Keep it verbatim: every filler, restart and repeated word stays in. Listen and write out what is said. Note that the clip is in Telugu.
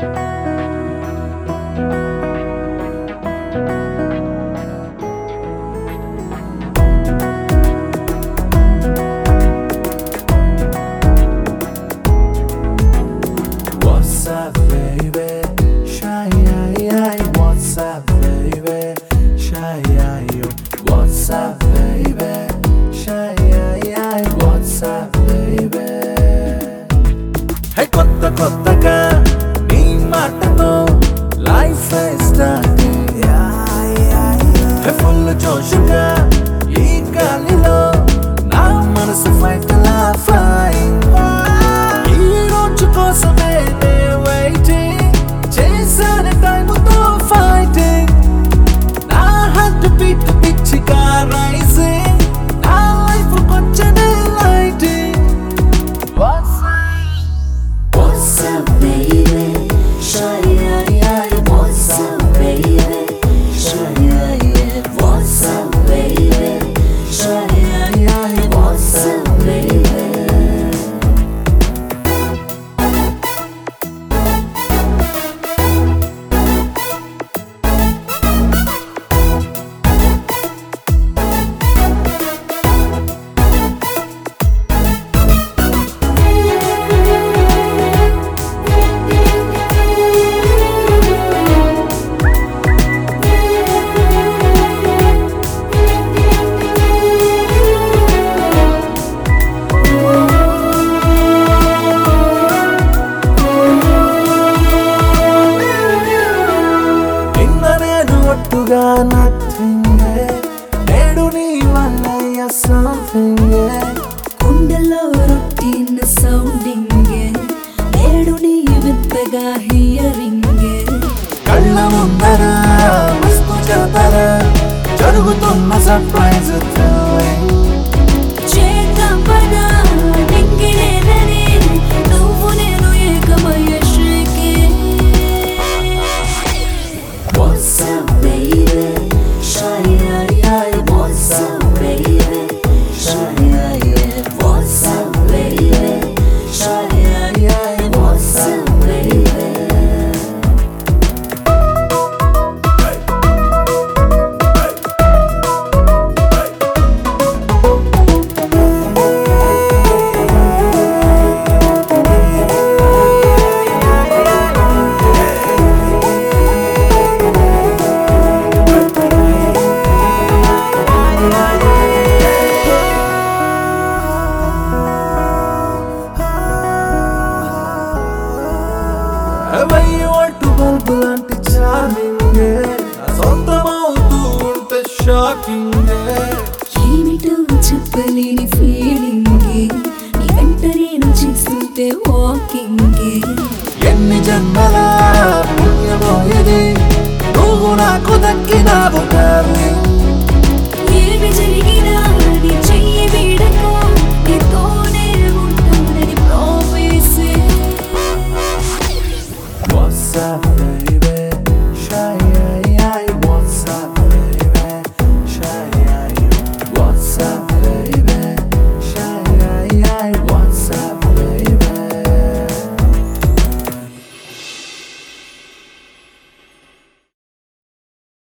What's up, baby? Shy, what's up, baby? Shy, what's up, baby? Shy, what's up, baby? Hey, kotta kotta ga nee maatato life is starting. Hey, full josh ga ee galilo na manasu fight la flying. Ee roju kosame ne waiting chesane time to fighting. Na heart beat pitch ga rising. Na life konchane lighting. What's What's up, baby? Shy, what's up, baby? Shy, what's up, baby? Shy, what's up, baby? ఒట్టుగా nothing నేడు నీ వల్ల something గుండెలో రొట్టిన సౌండింగ్ నేడు నీ వింతగా హియరింగ్ కళ్ళ ముందర మస్తు జాతర జరుగుతున్న సర్ప్రైజ్ చేద్దాం పదా నింగినేనని నువ్వు నేను ఏకమయ్యే శ్రీకి What's up, baby? Shy, what's up, baby? Shy, what's up, baby? Shy, what's up, baby? వెయ్యి వాటు బల్బు లాంటి చార్మింగ్ సొంతమవుతూ ఉంటే షాకింగ్ ఏమిటో చెప్పలేని ఫీలింగ్ నీ వెంట నేను చేస్తుంటే వాకింగ్ ఎన్ని జన్మల పుణ్యమో ఇది నువ్వు నాకు దక్కినావు